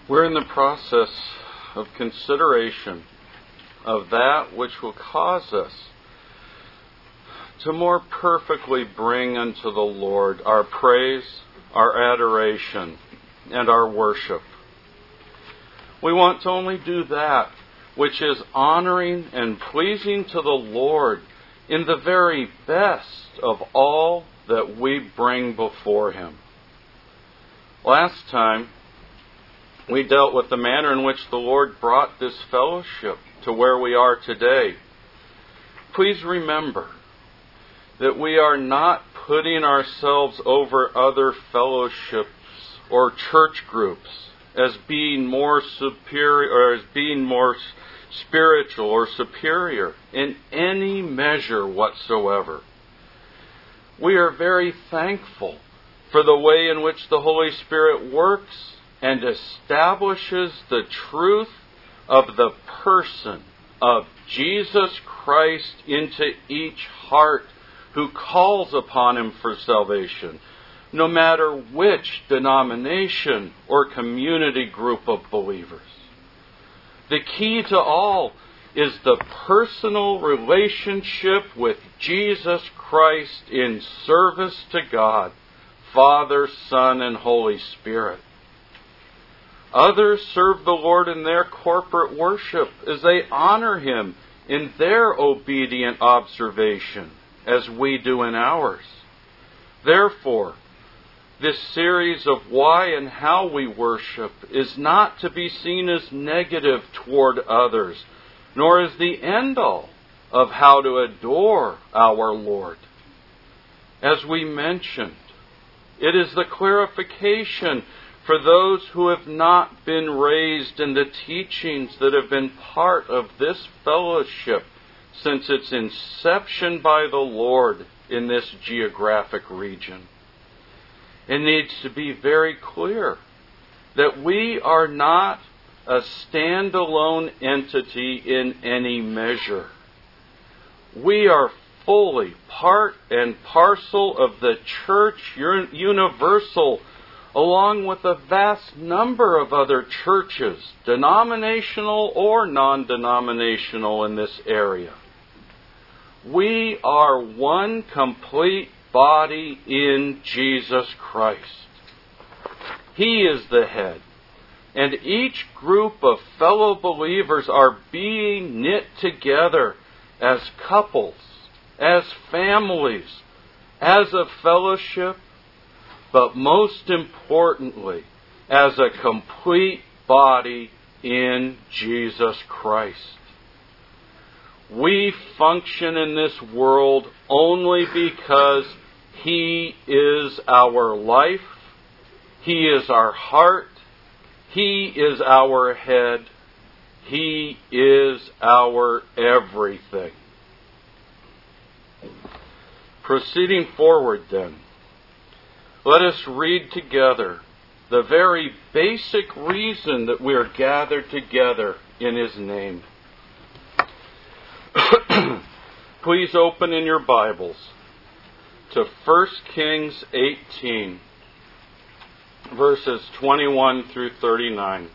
We're in the process of consideration of that which will cause us to more perfectly bring unto the Lord our praise, our adoration, and our worship. We want to only do that which is honoring and pleasing to the Lord in the very best of all that we bring before Him. Last time, we dealt with the manner in which the Lord brought this fellowship to where we are today. Please remember that we are not putting ourselves over other fellowships or church groups as being more superior or as being more spiritual or superior in any measure whatsoever. We are very thankful for the way in which the Holy Spirit works and establishes the truth of the person of Jesus Christ into each heart who calls upon Him for salvation, no matter which denomination or community group of believers. The key to all is the personal relationship with Jesus Christ in service to God, Father, Son, and Holy Spirit. Others serve the Lord in their corporate worship as they honor Him in their obedient observation, as we do in ours. Therefore, this series of why and how we worship is not to be seen as negative toward others, nor as the end-all of how to adore our Lord. As we mentioned, it is the clarification for those who have not been raised in the teachings that have been part of this fellowship since its inception by the Lord in this geographic region. It needs to be very clear that we are not a standalone entity in any measure. We are fully part and parcel of the Church Universal, along with a vast number of other churches, denominational or non-denominational, in this area. We are one complete body in Jesus Christ. He is the head, and each group of fellow believers are being knit together as couples, as families, as a fellowship, but most importantly, as a complete body in Jesus Christ. We function in this world only because He is our life, He is our heart, He is our head, He is our everything. Proceeding forward then, let us read together the very basic reason that we are gathered together in His name. Please open in your Bibles to 1 Kings 18, verses 21 through 39.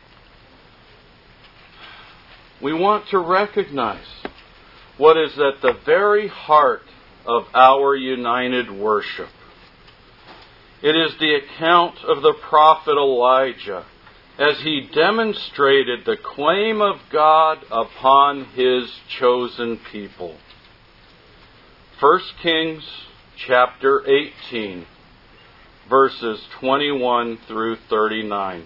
We want to recognize what is at the very heart of our united worship. It is the account of the prophet Elijah as he demonstrated the claim of God upon His chosen people. 1 Kings chapter 18, verses 21 through 39.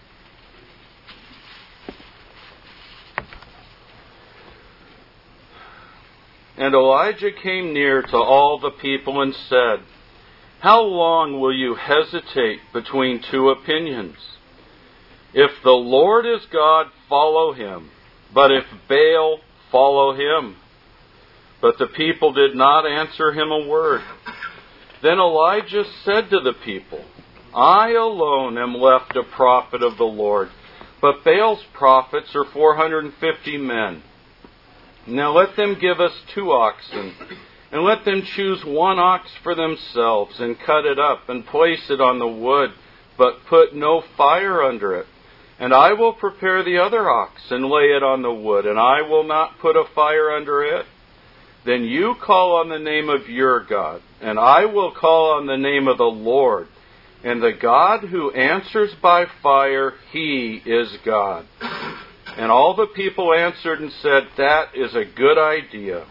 And Elijah came near to all the people and said, "How long will you hesitate between two opinions? If the Lord is God, follow Him. But if Baal, follow him." But the people did not answer him a word. Then Elijah said to the people, "I alone am left a prophet of the Lord, but Baal's prophets are 450 men. Now let them give us 2 oxen, and let them choose 1 ox for themselves, and cut it up, and place it on the wood, but put no fire under it. And I will prepare the other ox and lay it on the wood, and I will not put a fire under it. Then you call on the name of your God, and I will call on the name of the Lord. And the God who answers by fire, He is God. And all the people answered and said, that is a good idea.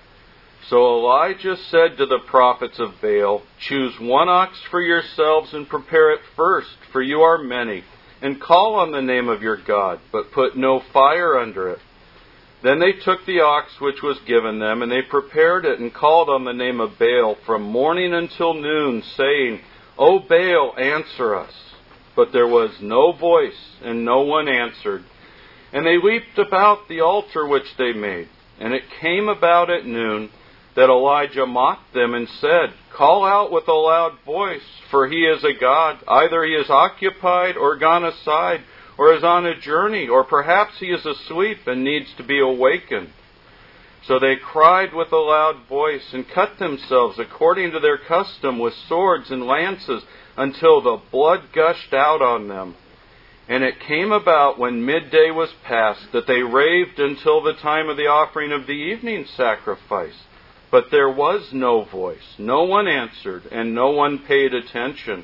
So Elijah said to the prophets of Baal, choose one ox for yourselves and prepare it first, for you are many, and call on the name of your God, but put no fire under it. Then they took the ox which was given them, and they prepared it and called on the name of Baal from morning until noon, saying, O Baal, answer us. But there was no voice, and no one answered. And they leaped about the altar which they made. And it came about at noon that Elijah mocked them and said, call out with a loud voice, for he is a god. Either he is occupied or gone aside, or is on a journey, or perhaps he is asleep and needs to be awakened. So they cried with a loud voice and cut themselves according to their custom with swords and lances until the blood gushed out on them. And it came about when midday was past that they raved until the time of the offering of the evening sacrifice. But there was no voice, no one answered, and no one paid attention.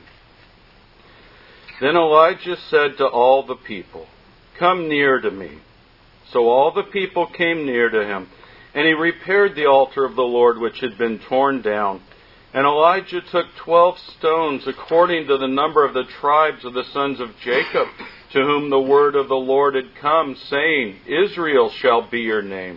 Then Elijah said to all the people, come near to me. So all the people came near to him, and he repaired the altar of the Lord which had been torn down. And Elijah took 12 stones according to the number of the tribes of the sons of Jacob, to whom the word of the Lord had come, saying, Israel shall be your name.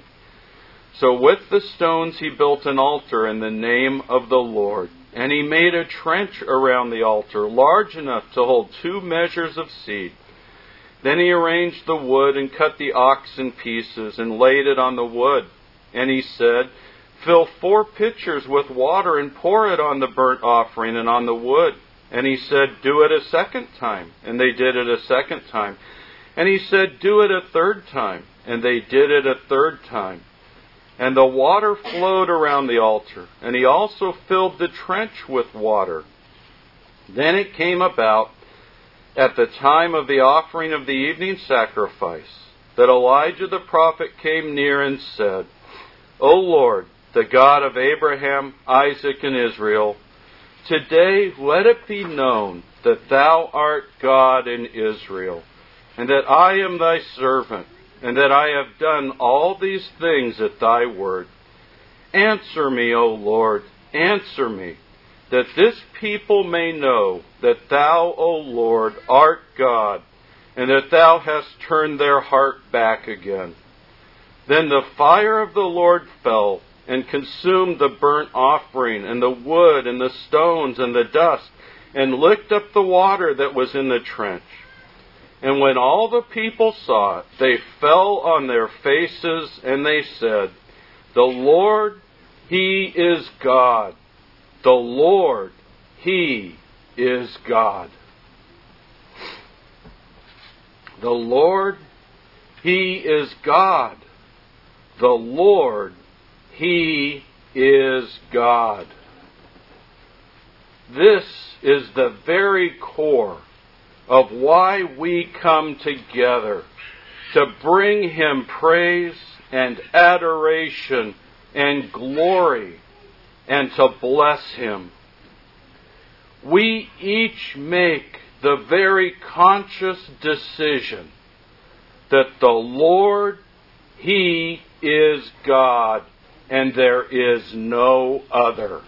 So with the stones he built an altar in the name of the Lord. And he made a trench around the altar, large enough to hold 2 measures of seed. Then he arranged the wood and cut the ox in pieces and laid it on the wood. And he said, fill 4 pitchers with water and pour it on the burnt offering and on the wood. And he said, do it a second time. And they did it a second time. And he said, do it a third time. And they did it a third time. And the water flowed around the altar, and he also filled the trench with water. Then it came about, at the time of the offering of the evening sacrifice, that Elijah the prophet came near and said, O Lord, the God of Abraham, Isaac, and Israel, today let it be known that thou art God in Israel, and that I am thy servant, and that I have done all these things at thy word. Answer me, O Lord, answer me, that this people may know that thou, O Lord, art God, and that thou hast turned their heart back again. Then the fire of the Lord fell, and consumed the burnt offering, and the wood, and the stones, and the dust, and licked up the water that was in the trench. And when all the people saw it, they fell on their faces, and they said, the Lord, He is God. The Lord, He is God. The Lord, He is God. The Lord, He is God. This is the very core of why we come together, to bring Him praise and adoration and glory, and to bless Him. We each make the very conscious decision that the Lord, He is God, and there is no other.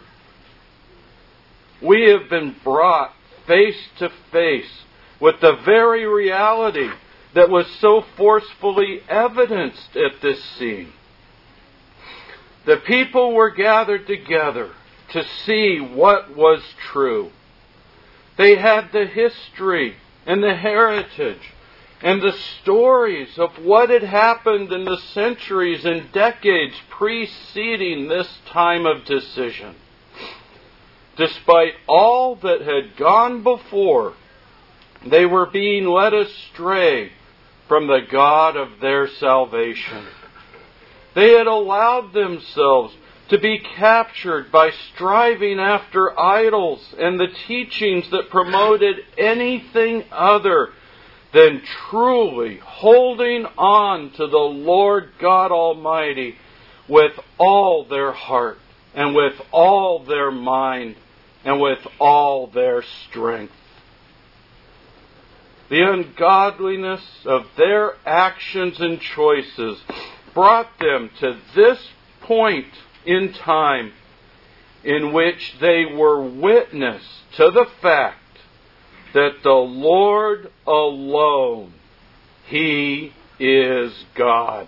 We have been brought face to face with the very reality that was so forcefully evidenced at this scene. The people were gathered together to see what was true. They had the history and the heritage and the stories of what had happened in the centuries and decades preceding this time of decision. Despite all that had gone before, they were being led astray from the God of their salvation. They had allowed themselves to be captured by striving after idols and the teachings that promoted anything other than truly holding on to the Lord God Almighty with all their heart and with all their mind and with all their strength. The ungodliness of their actions and choices brought them to this point in time in which they were witness to the fact that the Lord alone, He is God.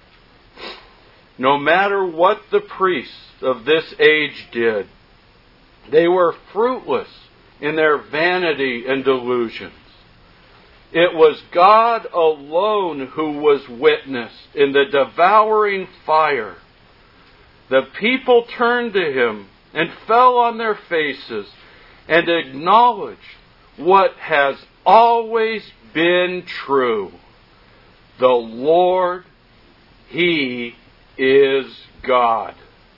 No matter what the priests of this age did, they were fruitless in their vanity and delusions. It was God alone who was witness in the devouring fire. The people turned to Him and fell on their faces and acknowledged what has always been true. The Lord, He is God.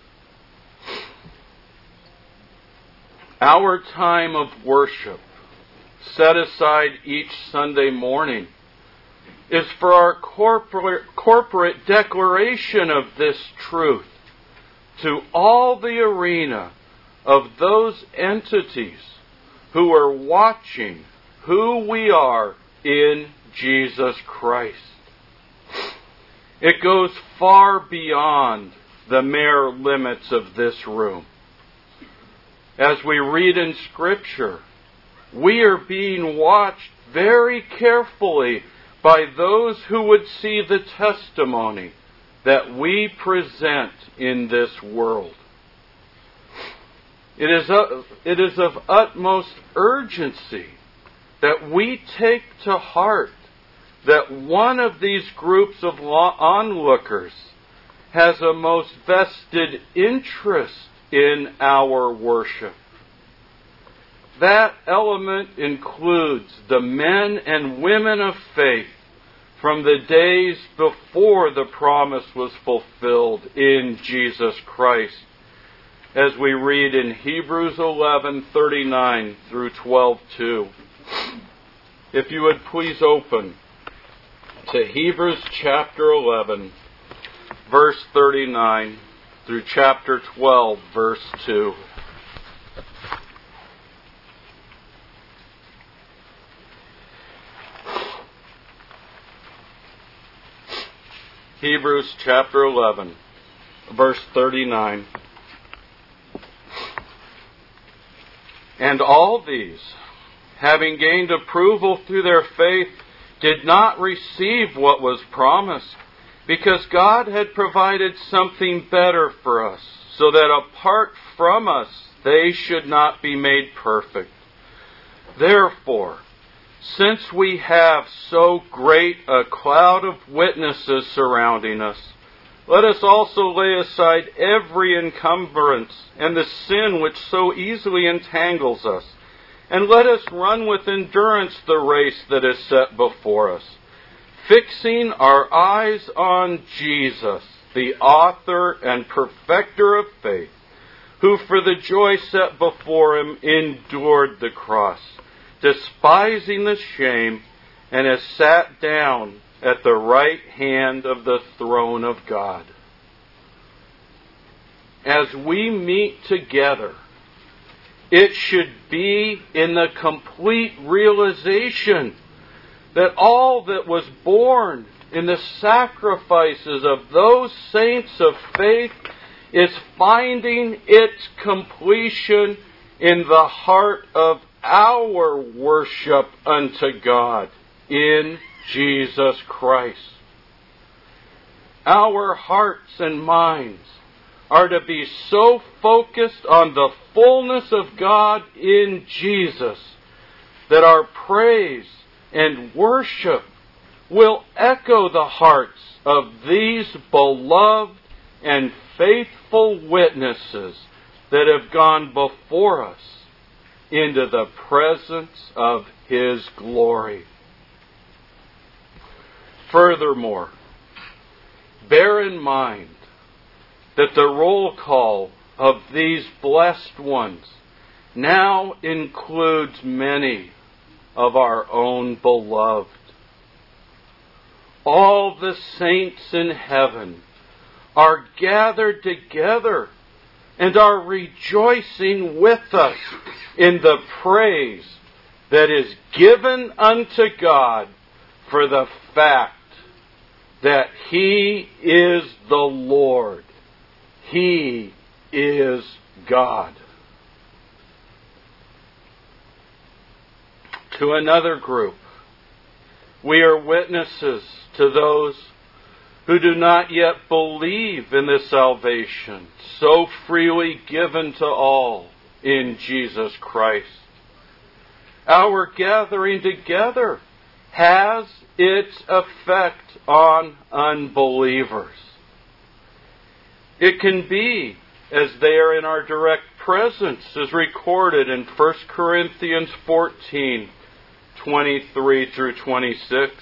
Our time of worship, set aside each Sunday morning, is for our corporate declaration of this truth to all the arena of those entities who are watching who we are in Jesus Christ. It goes far beyond the mere limits of this room. As we read in Scripture, we are being watched very carefully by those who would see the testimony that we present in this world. It is of utmost urgency that we take to heart that one of these groups of onlookers has a most vested interest in our worship. That element includes the men and women of faith from the days before the promise was fulfilled in Jesus Christ, as we read in Hebrews 11:39 through 12:2. If you would please open to Hebrews chapter 11, verse 39 through chapter 12, verse 2. Hebrews chapter 11, verse 39. And all these, having gained approval through their faith, did not receive what was promised, because God had provided something better for us, so that apart from us they should not be made perfect. Therefore, since we have so great a cloud of witnesses surrounding us, let us also lay aside every encumbrance and the sin which so easily entangles us, and let us run with endurance the race that is set before us, fixing our eyes on Jesus, the author and perfecter of faith, who for the joy set before Him endured the cross, despising the shame, and has sat down at the right hand of the throne of God. As we meet together, it should be in the complete realization that all that was born in the sacrifices of those saints of faith is finding its completion in the heart of our worship unto God in Jesus Christ. Our hearts and minds are to be so focused on the fullness of God in Jesus that our praise and worship will echo the hearts of these beloved and faithful witnesses that have gone before us into the presence of His glory. Furthermore, bear in mind that the roll call of these blessed ones now includes many of our own beloved. all the saints in heaven are gathered together and are rejoicing with us in the praise that is given unto God for the fact that He is the Lord. He is God. To another group, we are witnesses to those who do not yet believe in the salvation so freely given to all in Jesus Christ. Our gathering together has its effect on unbelievers. It can be as they are in our direct presence, as recorded in 1 Corinthians 14, 23 through 26.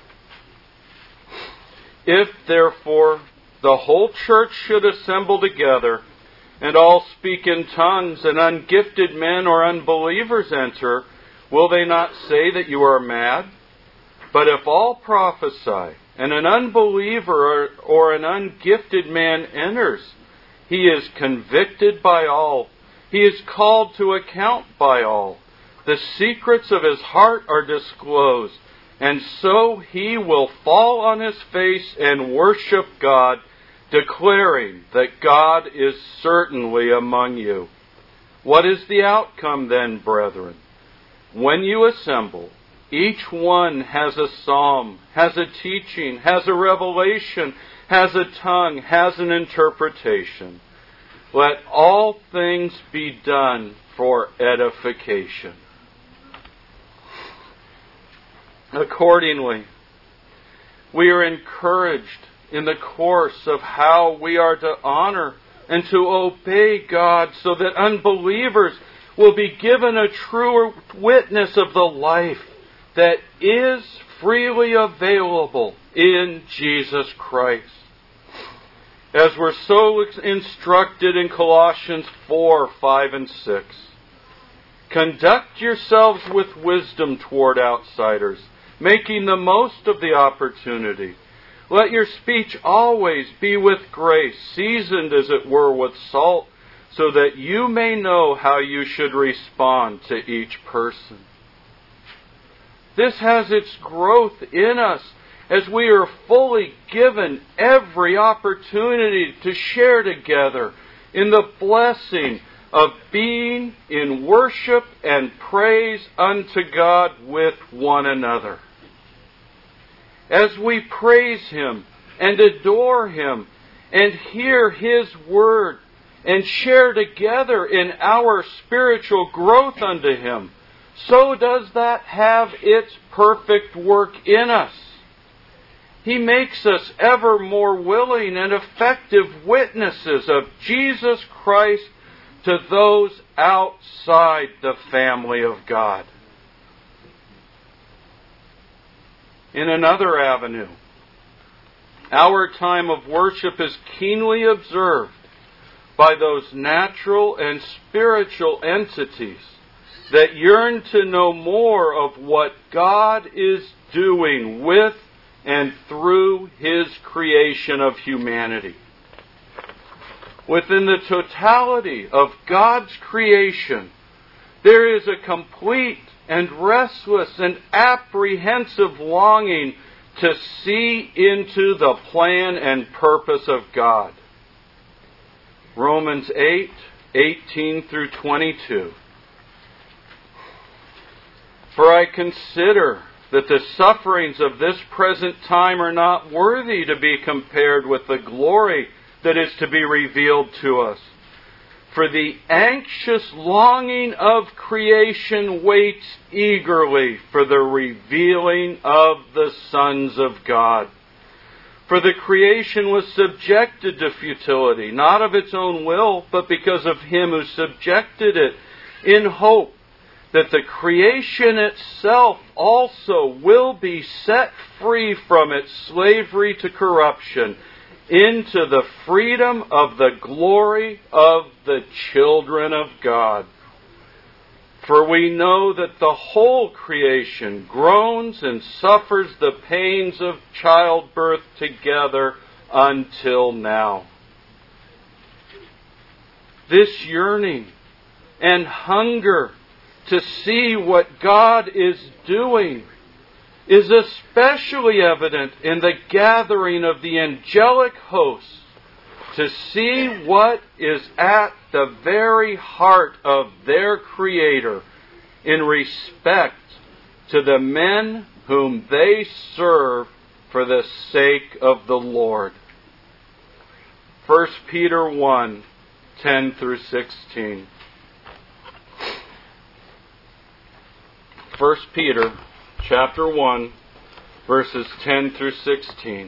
If, therefore, the whole church should assemble together, and all speak in tongues, and ungifted men or unbelievers enter, will they not say that you are mad? But if all prophesy, and an unbeliever or an ungifted man enters, he is convicted by all. He is called to account by all. The secrets of his heart are disclosed, and so he will fall on his face and worship God, declaring that God is certainly among you. What is the outcome then, brethren? When you assemble, each one has a psalm, has a teaching, has a revelation, has a tongue, has an interpretation. Let all things be done for edification. Accordingly, we are encouraged in the course of how we are to honor and to obey God, so that unbelievers will be given a truer witness of the life that is freely available in Jesus Christ. As we're so instructed in Colossians 4, 5, and 6. Conduct yourselves with wisdom toward outsiders, making the most of the opportunity. Let your speech always be with grace, seasoned as it were with salt, so that you may know how you should respond to each person. This has its growth in us as we are fully given every opportunity to share together in the blessing of being in worship and praise unto God with one another. As we praise Him and adore Him and hear His Word and share together in our spiritual growth unto Him, so does that have its perfect work in us. He makes us ever more willing and effective witnesses of Jesus Christ to those outside the family of God. In another avenue, our time of worship is keenly observed by those natural and spiritual entities that yearn to know more of what God is doing with and through His creation of humanity. Within the totality of God's creation, there is a complete and restless and apprehensive longing to see into the plan and purpose of God. Romans 8, 18 through 22. For I consider that the sufferings of this present time are not worthy to be compared with the glory that is to be revealed to us. For the anxious longing of creation waits eagerly for the revealing of the sons of God. For the creation was subjected to futility, not of its own will, but because of Him who subjected it, in hope that the creation itself also will be set free from its slavery to corruption into the freedom of the glory of the children of God. For we know that the whole creation groans and suffers the pains of childbirth together until now. This yearning and hunger to see what God is doing is especially evident in the gathering of the angelic hosts to see what is at the very heart of their Creator in respect to the men whom they serve for the sake of the Lord. 1 Peter 1, 10 through 16. 1 Peter chapter 1, verses 10 through 16.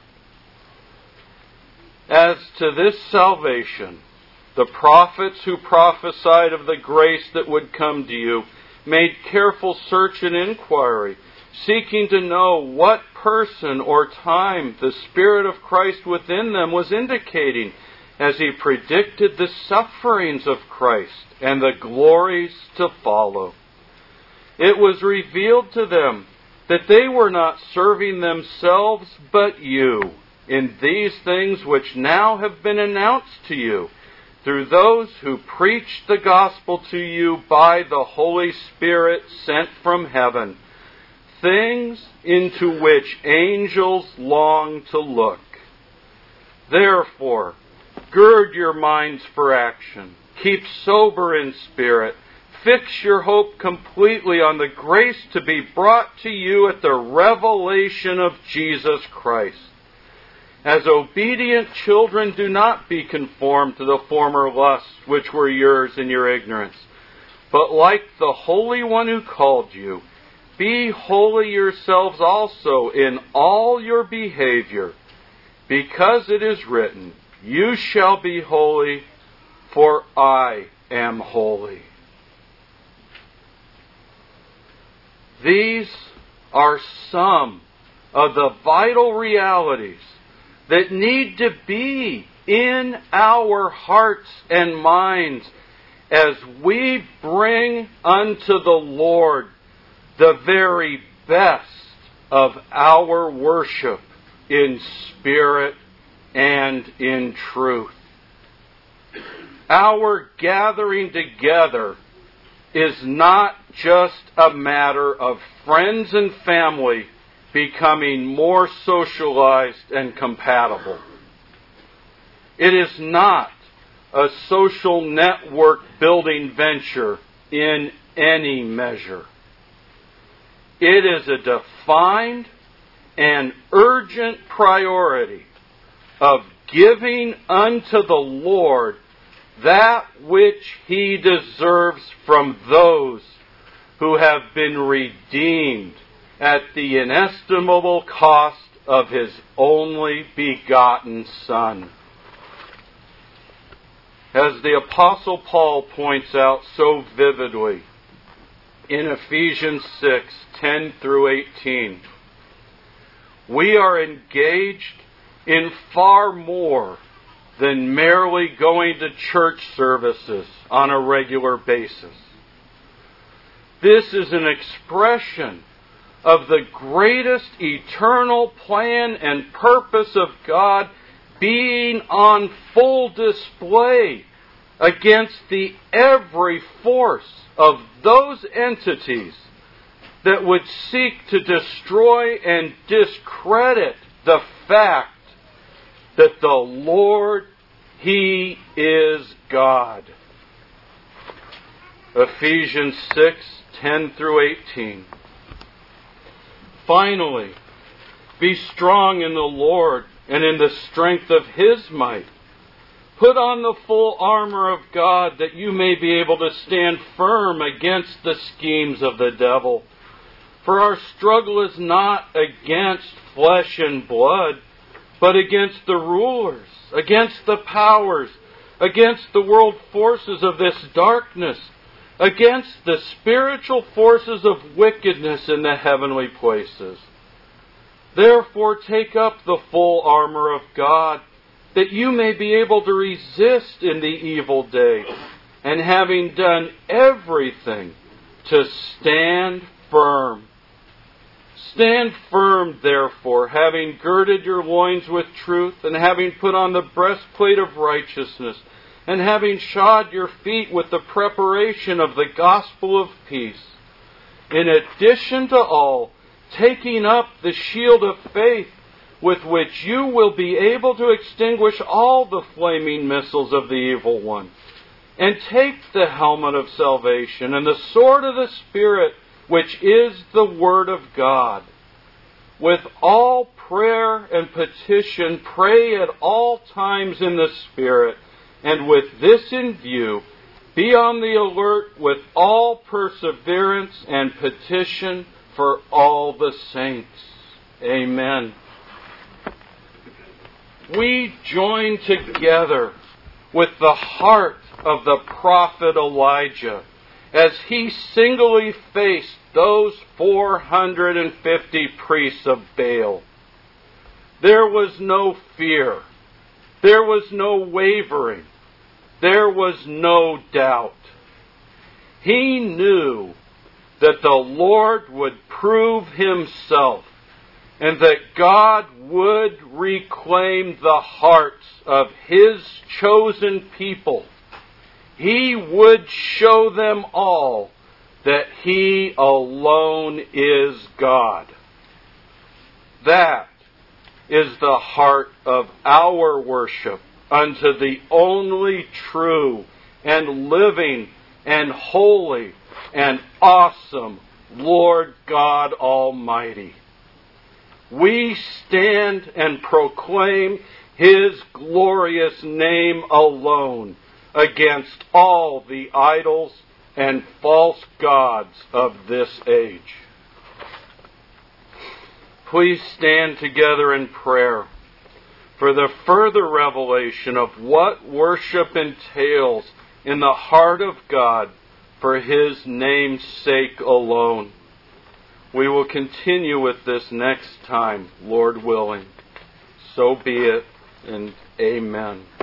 As to this salvation, the prophets who prophesied of the grace that would come to you made careful search and inquiry, seeking to know what person or time the Spirit of Christ within them was indicating as He predicted the sufferings of Christ and the glories to follow. It was revealed to them that they were not serving themselves but you in these things which now have been announced to you through those who preach the gospel to you by the Holy Spirit sent from heaven, things into which angels long to look. Therefore, gird your minds for action. Keep sober in spirit. Fix your hope completely on the grace to be brought to you at the revelation of Jesus Christ. As obedient children, do not be conformed to the former lusts which were yours in your ignorance, but like the Holy One who called you, be holy yourselves also in all your behavior, because it is written, you shall be holy, for I am holy. These are some of the vital realities that need to be in our hearts and minds as we bring unto the Lord the very best of our worship in spirit and in truth. Our gathering together is not just a matter of friends and family becoming more socialized and compatible. It is not a social network building venture in any measure. It is a defined and urgent priority of giving unto the Lord that which He deserves from those who have been redeemed at the inestimable cost of His only begotten Son. As the Apostle Paul points out so vividly in Ephesians 6, 10 through 18, we are engaged in far more than merely going to church services on a regular basis. This is an expression of the greatest eternal plan and purpose of God being on full display against the every force of those entities that would seek to destroy and discredit the fact that the Lord, He is God. Ephesians 6, 10 through 18. Finally, be strong in the Lord and in the strength of His might. Put on the full armor of God that you may be able to stand firm against the schemes of the devil. For our struggle is not against flesh and blood, but against the rulers, against the powers, against the world forces of this darkness, against the spiritual forces of wickedness in the heavenly places. Therefore take up the full armor of God, that you may be able to resist in the evil day, and having done everything, to stand firm. Stand firm, therefore, having girded your loins with truth, and having put on the breastplate of righteousness, and having shod your feet with the preparation of the gospel of peace. In addition to all, taking up the shield of faith, with which you will be able to extinguish all the flaming missiles of the evil one. And take the helmet of salvation and the sword of the Spirit, which is the Word of God. With all prayer and petition, pray at all times in the Spirit, and with this in view, be on the alert with all perseverance and petition for all the saints. Amen. We join together with the heart of the prophet Elijah as he singly faced those 450 priests of Baal. There was no fear. There was no wavering. There was no doubt. He knew that the Lord would prove Himself and that God would reclaim the hearts of His chosen people. He would show them all that He alone is God. That is the heart of our worship unto the only true and living and holy and awesome Lord God Almighty. We stand and proclaim His glorious name alone against all the idols and false gods of this age. Please stand together in prayer for the further revelation of what worship entails in the heart of God for His name's sake alone. We will continue with this next time, Lord willing. So be it, and amen.